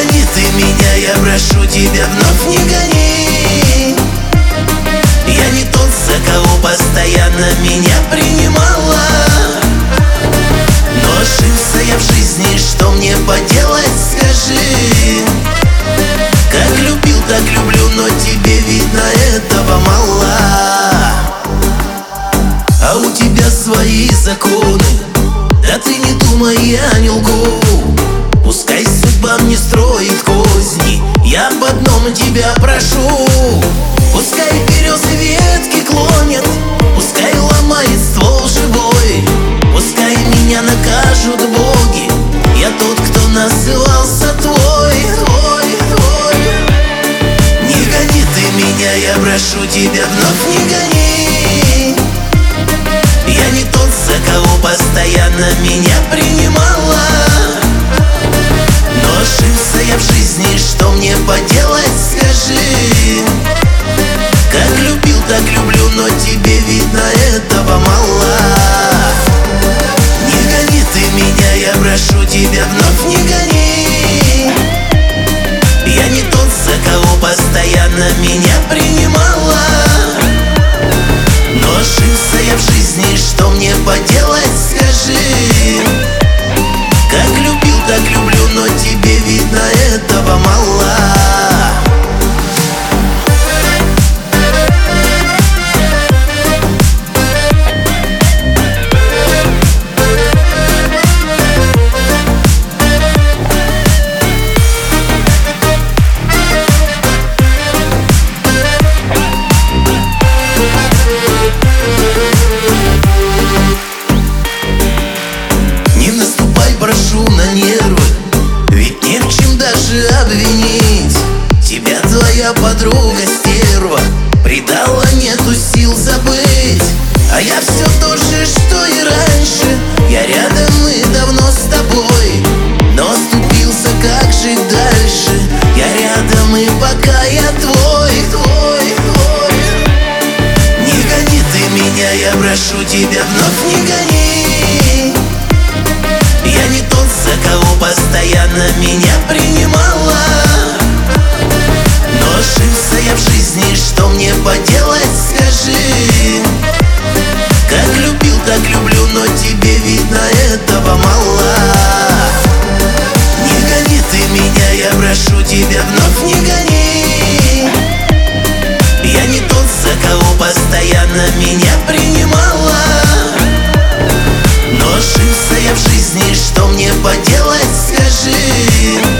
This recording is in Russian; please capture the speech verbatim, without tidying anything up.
гони ты меня, я прошу тебя, вновь не гони. Я не тот, за кого постоянно меня принимала, но ошибся я в жизни, что мне поделать, скажи. Как любил, так люблю, но тебе, видно, этого мало. А у тебя свои законы, да ты не думай, я не лгу. Пускай судьба мне строит козни, я об одном тебя прошу. Пускай березы ветки клонят, пускай ломает ствол живой, пускай меня накажут боги, я тот, кто назывался твой, твой, твой. Не гони ты меня, я прошу тебя, вновь не гони. Я не тот, за кого постоянно меня принимала, но ошибся я в жизни, что мне поделать, скажи. Как любил, так люблю, но тебе, видно, этого мало. Не гони ты меня, я прошу тебя, вновь не гони. Я не тот, за кого постоянно меня принимала, но ошибся я в жизни, что мне поделать, скажи. Как любил, так люблю, но тебе, видно, этого мало. Прошу на нервы, ведь не в чем даже обвинить. Тебя твоя подруга стерва предала, нету сил забыть. А я все то же, что и раньше, я рядом и давно с тобой, но оступился, как жить дальше. Я рядом и пока я твой, твой, твой. Не гони ты меня, я прошу тебя, вновь не гони. Я не тот, за кого постоянно меня принимала, но ошибся я в жизни, что мне поделать, скажи. Как любил, так люблю, но тебе, видно, этого мало. Не гони ты меня, я прошу тебя, вновь не гони. Я не тот, за кого постоянно меня принимала, но ошибся я в жизни, что мне поделать, скажи.